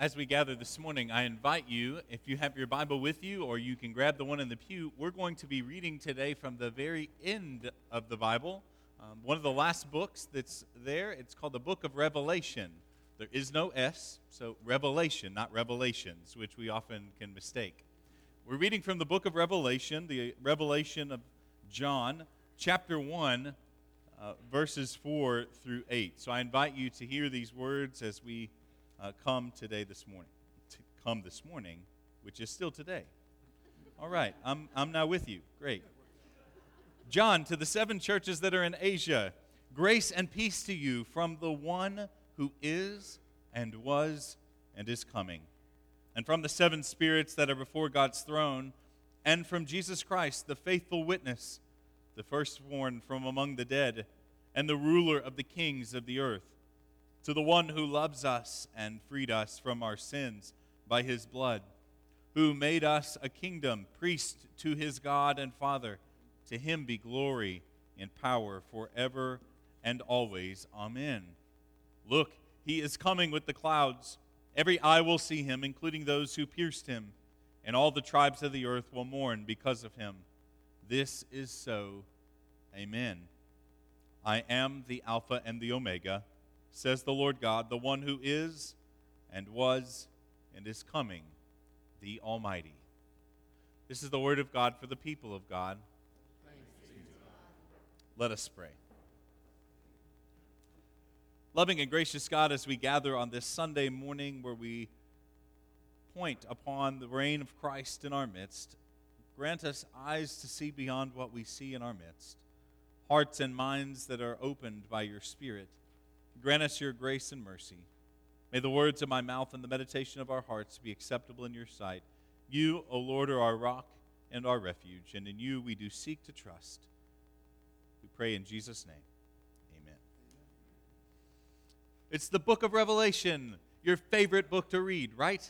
As we gather this morning, I invite you, if you have your Bible with you or you can grab the one in the pew, we're going to be reading today from the very end of the Bible. One of the last books that's there, it's called the Book of Revelation. There is no S, so Revelation, not Revelations, which we often can mistake. We're reading from the Book of Revelation, the Revelation of John, chapter 1, verses 4 through 8. So I invite you to hear these words as we come this morning, which is still today. All right, I'm now with you. Great. John, to the 7 churches that are in Asia, grace and peace to you from the one who is and was and is coming, and from the 7 spirits that are before God's throne, and from Jesus Christ, the faithful witness, the firstborn from among the dead, and the ruler of the kings of the earth. To the one who loves us and freed us from our sins by his blood, who made us a kingdom, priest to his God and Father, to him be glory and power forever and always. Amen. Look, he is coming with the clouds. Every eye will see him, including those who pierced him, and all the tribes of the earth will mourn because of him. This is so. Amen. I am the Alpha and the Omega, says the Lord God, the one who is and was and is coming, the Almighty. This is the word of God for the people of God. Let us pray. Loving and gracious God, as we gather on this Sunday morning where we point upon the reign of Christ in our midst, grant us eyes to see beyond what we see in our midst, hearts and minds that are opened by your Spirit. Grant us your grace and mercy. May the words of my mouth and the meditation of our hearts be acceptable in your sight. You, O Lord, are our rock and our refuge, and in you we do seek to trust. We pray in Jesus' name. Amen. It's the book of Revelation, your favorite book to read, right?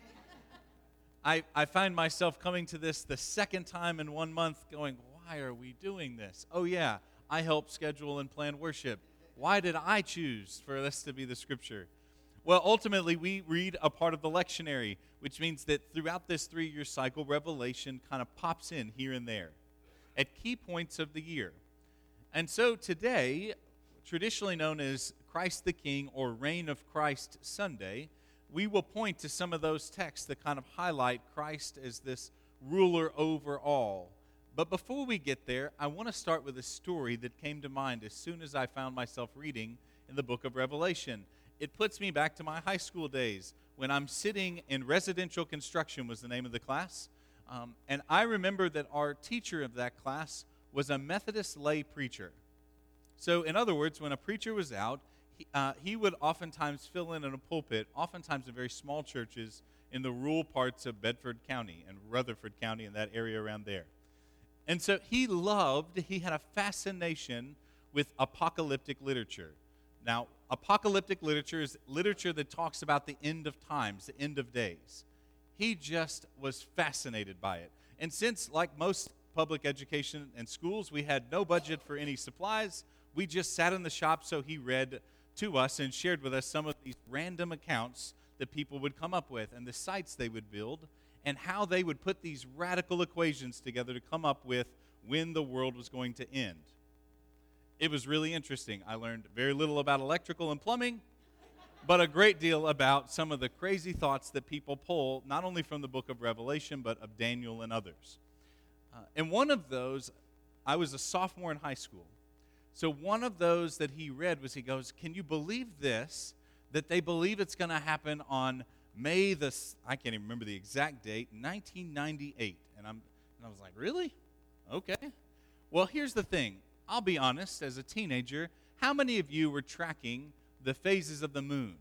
I find myself coming to this the second time in 1 month going, why are we doing this? Oh yeah, I help schedule and plan worship. Why did I choose for this to be the scripture? Well, ultimately, we read a part of the lectionary, which means that throughout this 3-year cycle, Revelation kind of pops in here and there at key points of the year. And so today, traditionally known as Christ the King or Reign of Christ Sunday, we will point to some of those texts that kind of highlight Christ as this ruler over all. But before we get there, I want to start with a story that came to mind as soon as I found myself reading in the book of Revelation. It puts me back to my high school days when I'm sitting in residential construction was the name of the class. And I remember that our teacher of that class was a Methodist lay preacher. So in other words, when a preacher was out, he would oftentimes fill in a pulpit, oftentimes in very small churches in the rural parts of Bedford County and Rutherford County and that area around there. And so he had a fascination with apocalyptic literature. Now, apocalyptic literature is literature that talks about the end of times, the end of days. He just was fascinated by it. And since, like most public education and schools, we had no budget for any supplies, we just sat in the shop, so he read to us and shared with us some of these random accounts that people would come up with and the sites they would build, and how they would put these radical equations together to come up with when the world was going to end. It was really interesting. I learned very little about electrical and plumbing, but a great deal about some of the crazy thoughts that people pull, not only from the book of Revelation, but of Daniel and others. And one of those, I was a sophomore in high school. So one of those that he read was, he goes, can you believe this, that they believe it's going to happen on May I can't even remember the exact date, 1998. And I was like, really? Okay. Well, here's the thing. I'll be honest, as a teenager, how many of you were tracking the phases of the moon?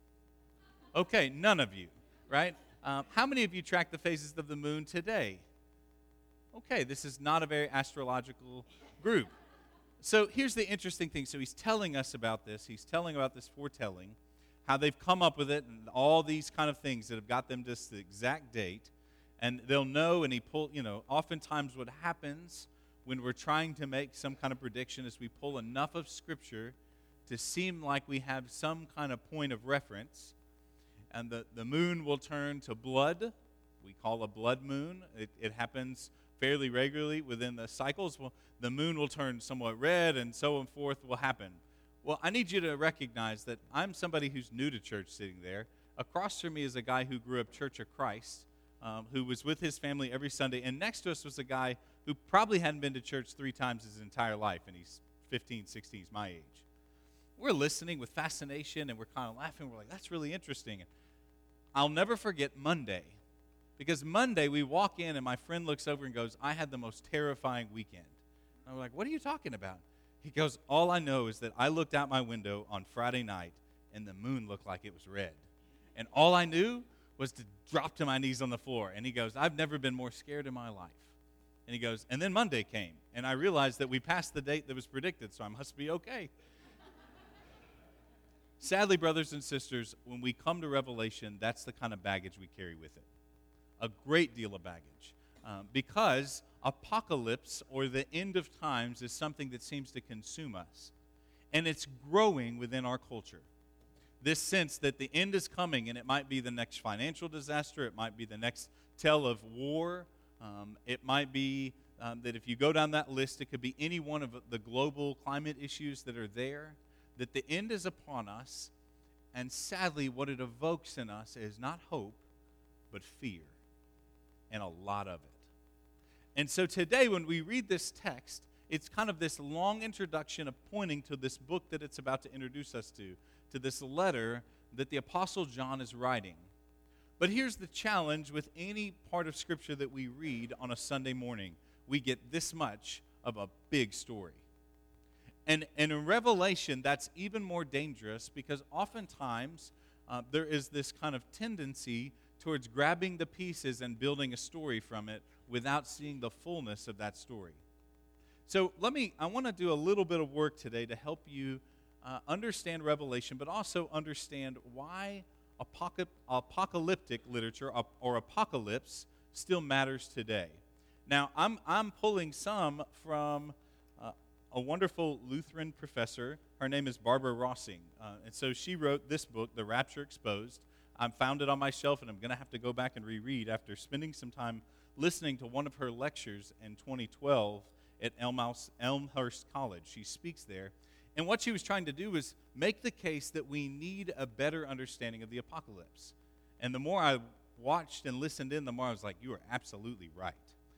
Okay, none of you, right? How many of you track the phases of the moon today? Okay, this is not a very astrological group. So here's the interesting thing. So he's telling us about this. He's telling about this foretelling, how they've come up with it, and all these kind of things that have got them just the exact date. And they'll know, and oftentimes what happens when we're trying to make some kind of prediction is we pull enough of Scripture to seem like we have some kind of point of reference. and the moon will turn to blood. We call a blood moon. It happens fairly regularly within the cycles. Well, the moon will turn somewhat red, and so on forth will happen. Well, I need you to recognize that I'm somebody who's new to church sitting there. Across from me is a guy who grew up Church of Christ, who was with his family every Sunday. And next to us was a guy who probably hadn't been to church 3 times his entire life, and he's 15, 16, he's my age. We're listening with fascination, and we're kind of laughing. We're like, that's really interesting. And I'll never forget Monday, because Monday we walk in, and my friend looks over and goes, I had the most terrifying weekend. And I'm like, what are you talking about? He goes, all I know is that I looked out my window on Friday night, and the moon looked like it was red. And all I knew was to drop to my knees on the floor. And he goes, I've never been more scared in my life. And he goes, and then Monday came, and I realized that we passed the date that was predicted, so I must be okay. Sadly, brothers and sisters, when we come to Revelation, that's the kind of baggage we carry with it. A great deal of baggage. Because apocalypse, or the end of times, is something that seems to consume us. And it's growing within our culture. This sense that the end is coming, and it might be the next financial disaster, it might be the next tale of war, it might be that if you go down that list, it could be any one of the global climate issues that are there, that the end is upon us, and sadly, what it evokes in us is not hope, but fear, and a lot of it. And so today, when we read this text, it's kind of this long introduction of pointing to this book that it's about to introduce us to this letter that the Apostle John is writing. But here's the challenge with any part of Scripture that we read on a Sunday morning. We get this much of a big story. And in Revelation, that's even more dangerous because oftentimes there is this kind of tendency towards grabbing the pieces and building a story from it without seeing the fullness of that story. So I want to do a little bit of work today to help you understand Revelation, but also understand why apocalyptic literature or apocalypse still matters today. Now, I'm pulling some from a wonderful Lutheran professor. Her name is Barbara Rossing. And so she wrote this book, The Rapture Exposed. I found it on my shelf, and I'm going to have to go back and reread after spending some time listening to one of her lectures in 2012 at Elmhurst College. She speaks there. And what she was trying to do was make the case that we need a better understanding of the apocalypse. And the more I watched and listened in, the more I was like, you are absolutely right.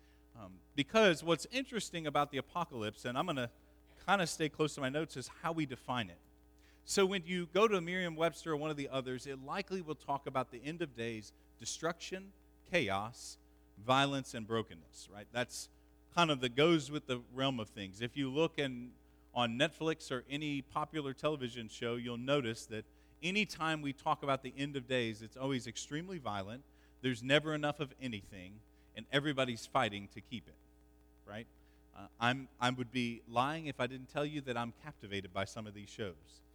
Because what's interesting about the apocalypse, and I'm going to kind of stay close to my notes, is how we define it. So when you go to Merriam-Webster or one of the others, it likely will talk about the end of days, destruction, chaos, violence, and brokenness, right? That's kind of that goes with the realm of things. If you look on Netflix or any popular television show, you'll notice that anytime we talk about the end of days, it's always extremely violent. There's never enough of anything, and everybody's fighting to keep it, right? I would be lying if I didn't tell you that I'm captivated by some of these shows.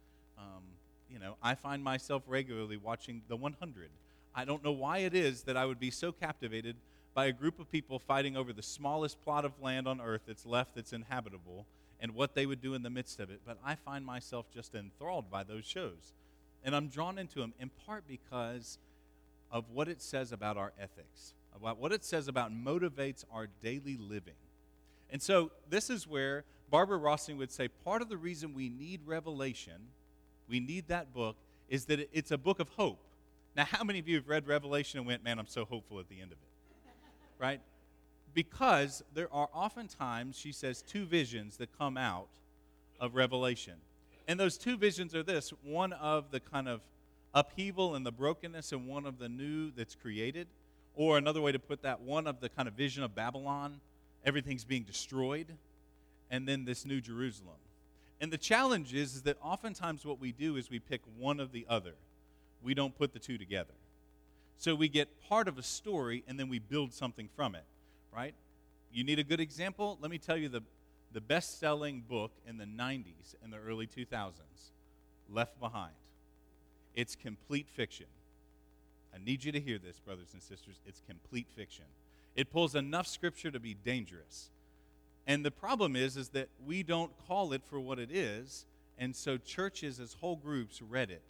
I find myself regularly watching The 100. I don't know why it is that I would be so captivated by a group of people fighting over the smallest plot of land on earth that's left that's inhabitable and what they would do in the midst of it. But I find myself just enthralled by those shows. And I'm drawn into them in part because of what it says about our ethics, about what it says about motivates our daily living. And so this is where Barbara Rossing would say part of the reason we need Revelation, we need that book, is that it's a book of hope. Now, how many of you have read Revelation and went, man, I'm so hopeful at the end of it, right? Because there are oftentimes, she says, 2 visions that come out of Revelation. And those 2 visions are this, one of the kind of upheaval and the brokenness and one of the new that's created. Or another way to put that, one of the kind of vision of Babylon, everything's being destroyed, and then this new Jerusalem. And the challenge is that oftentimes what we do is we pick one of the other. We don't put the 2 together. So we get part of a story, and then we build something from it, right? You need a good example? Let me tell you the best-selling book in the 90s and the early 2000s, Left Behind. It's complete fiction. I need you to hear this, brothers and sisters. It's complete fiction. It pulls enough scripture to be dangerous. And the problem is that we don't call it for what it is, and so churches as whole groups read it,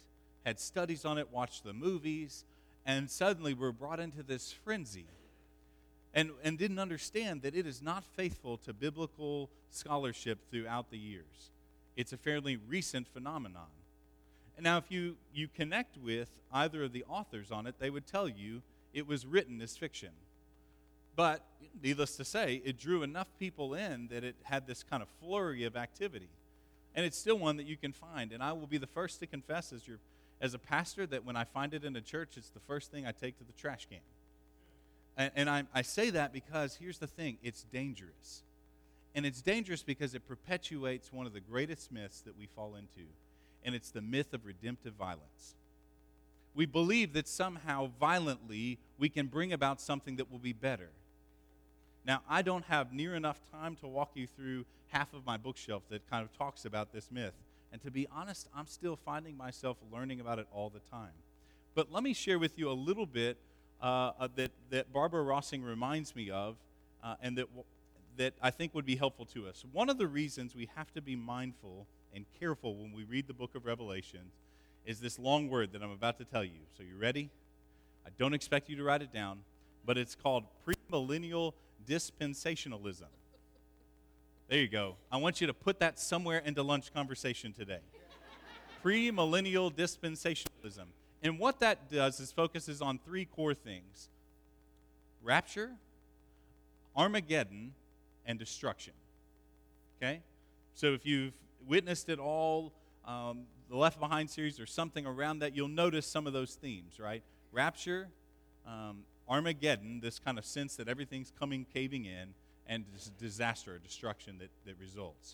had studies on it, watched the movies, and suddenly we're brought into this frenzy and didn't understand that it is not faithful to biblical scholarship throughout the years. It's a fairly recent phenomenon. And now, if you connect with either of the authors on it, they would tell you it was written as fiction. But, needless to say, it drew enough people in that it had this kind of flurry of activity. And it's still one that you can find. And I will be the first to confess as a pastor that when I find it in a church, it's the first thing I take to the trash can. And I say that because here's the thing. It's dangerous. And it's dangerous because it perpetuates one of the greatest myths that we fall into. And it's the myth of redemptive violence. We believe that somehow violently we can bring about something that will be better. Now, I don't have near enough time to walk you through half of my bookshelf that kind of talks about this myth. And to be honest, I'm still finding myself learning about it all the time. But let me share with you a little bit that Barbara Rossing reminds me of and that I think would be helpful to us. One of the reasons we have to be mindful and careful when we read the book of Revelation is this long word that I'm about to tell you. So you ready? I don't expect you to write it down, but it's called premillennial dispensationalism. There you go. I want you to put that somewhere into lunch conversation today. Premillennial dispensationalism. And what that does is focuses on three core things: rapture, Armageddon, and destruction. Okay? So if you've witnessed it all, the Left Behind series or something around that, you'll notice some of those themes, right? Rapture, Armageddon, this kind of sense that everything's coming caving in, and disaster or destruction that results.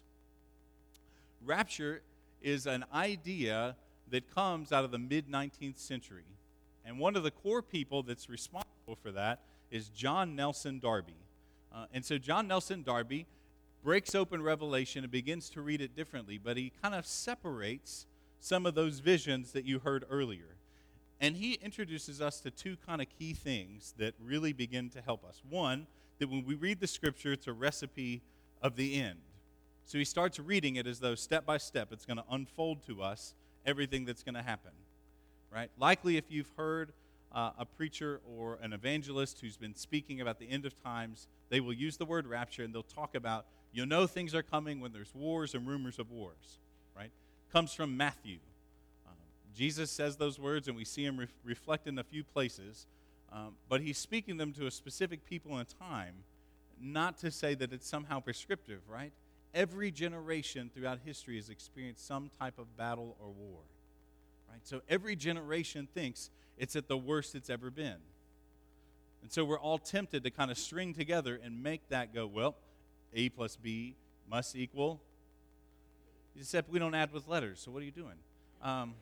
Rapture is an idea that comes out of the mid-19th century. And one of the core people that's responsible for that is John Nelson Darby. And so John Nelson Darby breaks open Revelation and begins to read it differently, but he kind of separates some of those visions that you heard earlier. And he introduces us to two kind of key things that really begin to help us. One, that when we read the scripture, it's a recipe of the end. So he starts reading it as though step by step it's going to unfold to us everything that's going to happen, right? Likely if you've heard a preacher or an evangelist who's been speaking about the end of times, they will use the word rapture and they'll talk about, you'll know things are coming when there's wars and rumors of wars, right? Comes from Matthew. Jesus says those words and we see him reflected in a few places, but he's speaking them to a specific people in time, not to say that it's somehow prescriptive, right? Every generation throughout history has experienced some type of battle or war, right? So every generation thinks it's at the worst it's ever been. And so we're all tempted to kind of string together and make that go, well, A plus B must equal, except we don't add with letters, so what are you doing?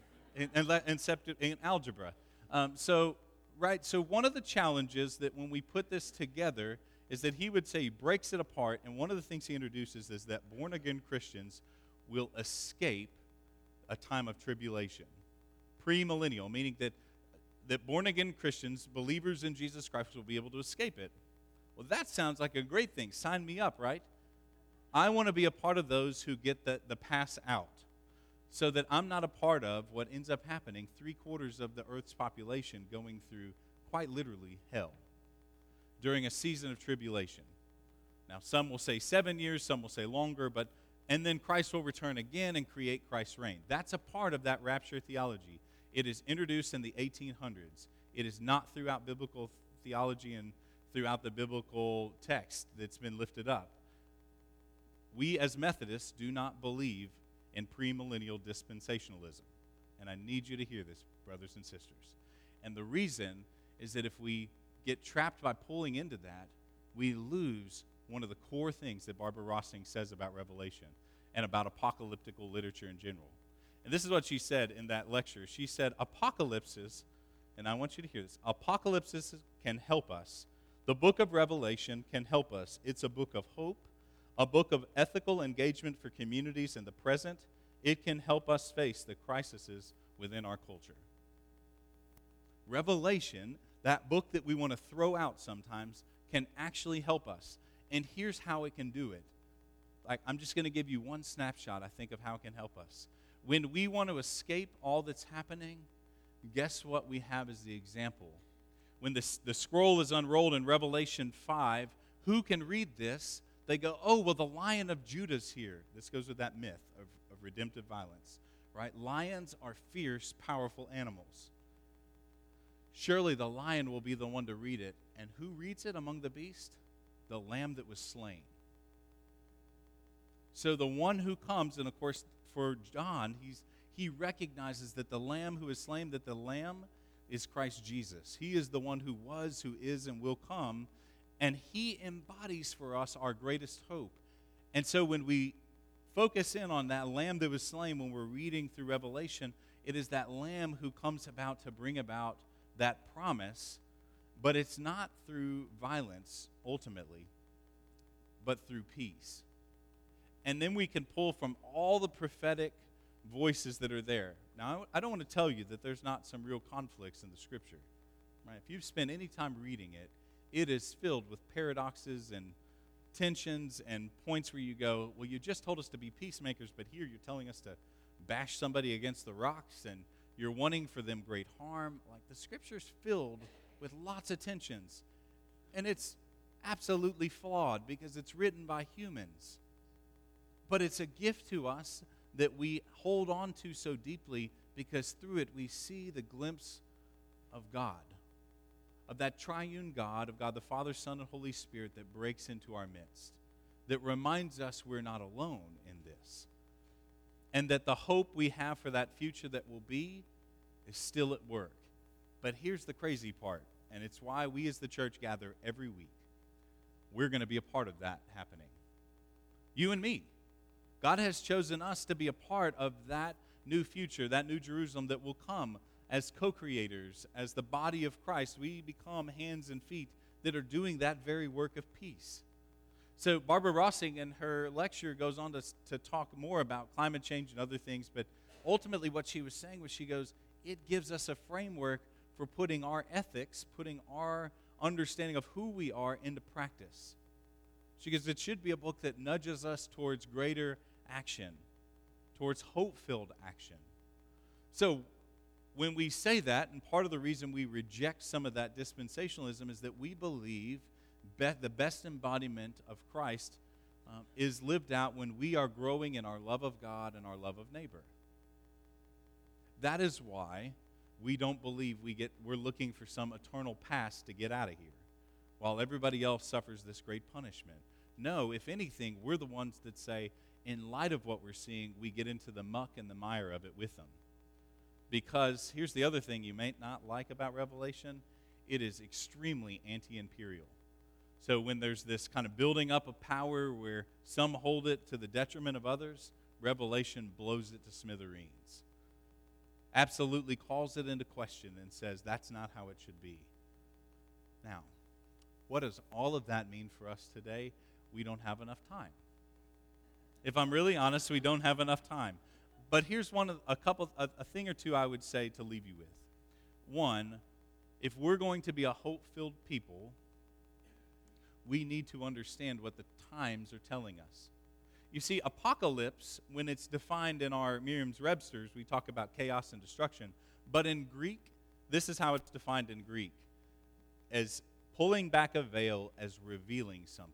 In algebra. So one of the challenges that when we put this together is that he would say he breaks it apart, and one of the things he introduces is that born-again Christians will escape a time of tribulation. Premillennial, meaning that born-again Christians, believers in Jesus Christ, will be able to escape it. Well, that sounds like a great thing. Sign me up, right? I want to be a part of those who get the pass out, so that I'm not a part of what ends up happening, 3/4 of the earth's population going through, quite literally, hell during a season of tribulation. Now, some will say 7 years, some will say longer, and then Christ will return again and create Christ's reign. That's a part of that rapture theology. It is introduced in the 1800s. It is not throughout biblical theology and throughout the biblical text that's been lifted up. We as Methodists do not believe in premillennial dispensationalism. And I need you to hear this, brothers and sisters. And the reason is that if we get trapped by pulling into that, we lose one of the core things that Barbara Rossing says about Revelation and about apocalyptical literature in general. And this is what she said in that lecture. She said, apocalypses, and I want you to hear this, apocalypses can help us. The book of Revelation can help us. It's a book of hope, a book of ethical engagement for communities in the present. It can help us face the crises within our culture. Revelation, that book that we want to throw out sometimes, can actually help us. And here's how it can do it. I'm just going to give you one snapshot, I think, of how it can help us. When we want to escape all that's happening, guess what we have as the example? When the scroll is unrolled in Revelation 5, who can read this? They go, oh, well, the Lion of Judah's here. This goes with that myth of redemptive violence, right? Lions are fierce, powerful animals. Surely the lion will be the one to read it. And who reads it among the beasts? The Lamb that was slain. So the one who comes, and of course for John, he recognizes that the Lamb who is slain, that the Lamb is Christ Jesus. He is the one who was, who is, and will come, and he embodies for us our greatest hope. And so when we focus in on that Lamb that was slain when we're reading through Revelation, it is that Lamb who comes about to bring about that promise, but it's not through violence ultimately, but through peace. And then we can pull from all the prophetic voices that are there. Now, I don't want to tell you that there's not some real conflicts in the Scripture. Right? If you've spent any time reading it, it is filled with paradoxes and tensions and points where you go, well, you just told us to be peacemakers, but here you're telling us to bash somebody against the rocks, and you're wanting for them great harm. Like, the Scripture's filled with lots of tensions. And it's absolutely flawed because it's written by humans. But it's a gift to us that we hold on to so deeply because through it we see the glimpse of God, of that triune God, of God the Father, Son, and Holy Spirit that breaks into our midst, that reminds us we're not alone in this, and that the hope we have for that future that will be is still at work. But here's the crazy part, and it's why we as the church gather every week. We're going to be a part of that happening. You and me. God has chosen us to be a part of that new future, that new Jerusalem that will come as co-creators, as the body of Christ. We become hands and feet that are doing that very work of peace. So Barbara Rossing in her lecture goes on to talk more about climate change and other things, but ultimately what she was saying was, she goes, it gives us a framework for putting our ethics, putting our understanding of who we are into practice. She goes, it should be a book that nudges us towards greater action, towards hope-filled action. So when we say that, and part of the reason we reject some of that dispensationalism is that we believe the best embodiment of Christ is lived out when we are growing in our love of God and our love of neighbor. That is why we don't believe we're looking for some eternal pass to get out of here, while everybody else suffers this great punishment. No, if anything, we're the ones that say, in light of what we're seeing, we get into the muck and the mire of it with them. Because here's the other thing you may not like about Revelation. It is extremely anti-imperial. So when there's this kind of building up of power where some hold it to the detriment of others, Revelation blows it to smithereens. Absolutely calls it into question and says that's not how it should be. Now, what does all of that mean for us today? We don't have enough time. If I'm really honest, we don't have enough time. But here's a thing or two I would say to leave you with. One, if we're going to be a hope-filled people, we need to understand what the times are telling us. You see, apocalypse, when it's defined in our Merriam-Webster's, we talk about chaos and destruction. But in Greek, this is how it's defined in Greek, as pulling back a veil, as revealing something.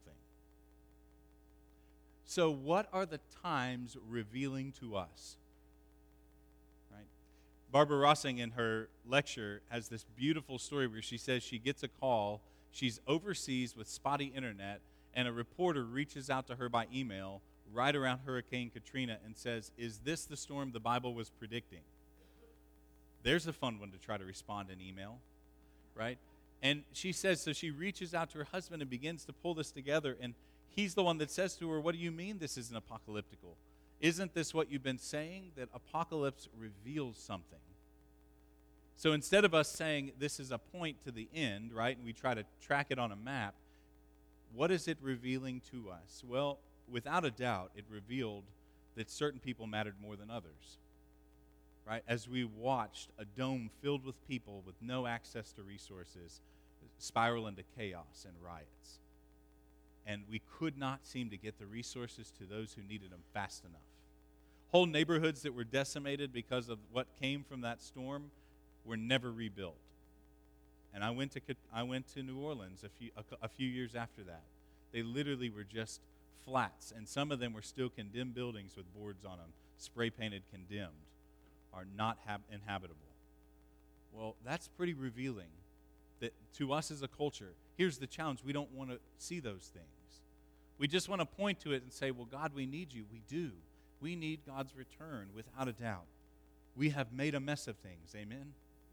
So what are the times revealing to us? Right? Barbara Rossing in her lecture has this beautiful story where she says she gets a call, she's overseas with spotty internet, and a reporter reaches out to her by email right around Hurricane Katrina and says, is this the storm the Bible was predicting? There's a fun one to try to respond in email, right? And she says, so she reaches out to her husband and begins to pull this together, and he's the one that says to her, what do you mean this isn't apocalyptical? Isn't this what you've been saying? That apocalypse reveals something. So instead of us saying this is a point to the end, right, and we try to track it on a map, what is it revealing to us? Well, without a doubt, it revealed that certain people mattered more than others, right? As we watched a dome filled with people with no access to resources spiral into chaos and riots. And we could not seem to get the resources to those who needed them fast enough. Whole neighborhoods that were decimated because of what came from that storm were never rebuilt. And I went to New Orleans a few years after that. They literally were just flats, and some of them were still condemned buildings with boards on them, spray painted condemned, are not inhabitable. Well, that's pretty revealing that to us as a culture, here's the challenge: we don't want to see those things. We just want to point to it and say, well, God, we need you. We do. We need God's return, without a doubt. We have made a mess of things. Amen?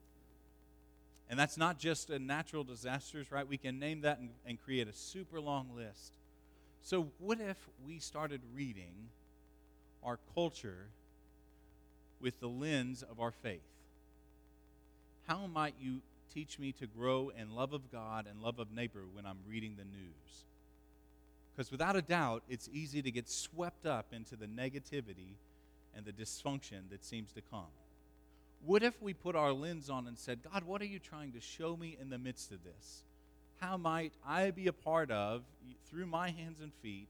And that's not just natural disasters, right? We can name that and create a super long list. So what if we started reading our culture with the lens of our faith? How might you teach me to grow in love of God and love of neighbor when I'm reading the news? Because without a doubt, it's easy to get swept up into the negativity and the dysfunction that seems to come. What if we put our lens on and said, God, what are you trying to show me in the midst of this? How might I be a part of, through my hands and feet,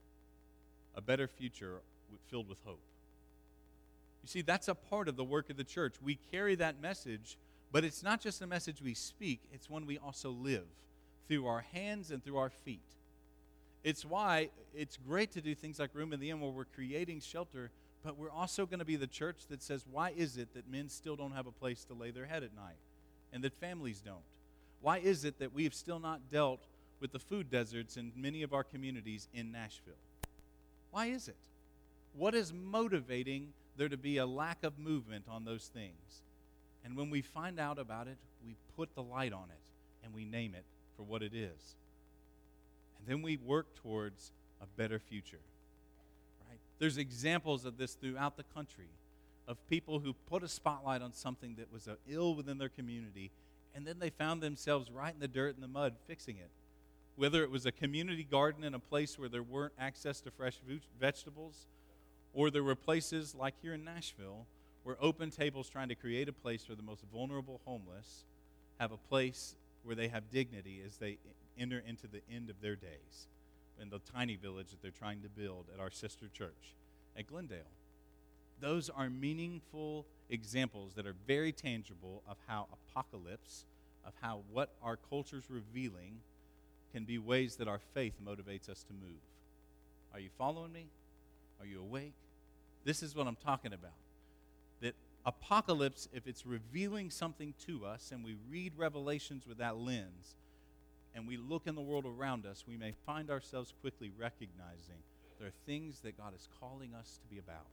a better future filled with hope? You see, that's a part of the work of the church. We carry that message, but it's not just a message we speak, it's one we also live through our hands and through our feet. It's why it's great to do things like Room in the Inn, where we're creating shelter, but we're also going to be the church that says, why is it that men still don't have a place to lay their head at night and that families don't? Why is it that we have still not dealt with the food deserts in many of our communities in Nashville? Why is it? What is motivating there to be a lack of movement on those things? And when we find out about it, we put the light on it and we name it for what it is. And then we work towards a better future. Right? There's examples of this throughout the country of people who put a spotlight on something that was ill within their community, and then they found themselves right in the dirt and the mud fixing it. Whether it was a community garden in a place where there weren't access to fresh vegetables, or there were places like here in Nashville where Open Table's trying to create a place where the most vulnerable homeless have a place where they have dignity as they enter into the end of their days in the tiny village that they're trying to build at our sister church at Glendale. Those are meaningful examples that are very tangible of how apocalypse, of how what our culture's revealing can be ways that our faith motivates us to move. Are you following me? Are you awake? This is what I'm talking about. That apocalypse, if it's revealing something to us and we read Revelations with that lens and we look in the world around us, we may find ourselves quickly recognizing there are things that God is calling us to be about.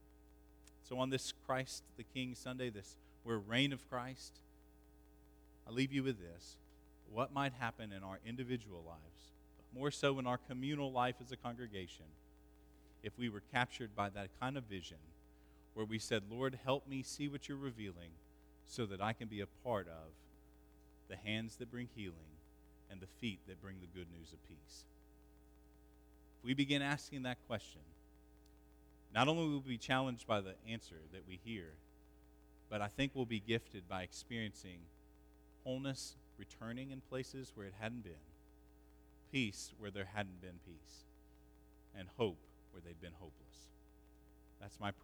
So on this Christ the King Sunday, we're reign of Christ, I leave you with this. What might happen in our individual lives, but more so in our communal life as a congregation, if we were captured by that kind of vision where we said, Lord, help me see what you're revealing so that I can be a part of the hands that bring healing and the feet that bring the good news of peace. If we begin asking that question, not only will we be challenged by the answer that we hear, but I think we'll be gifted by experiencing wholeness returning in places where it hadn't been, peace where there hadn't been peace, and hope where they'd been hopeless. That's my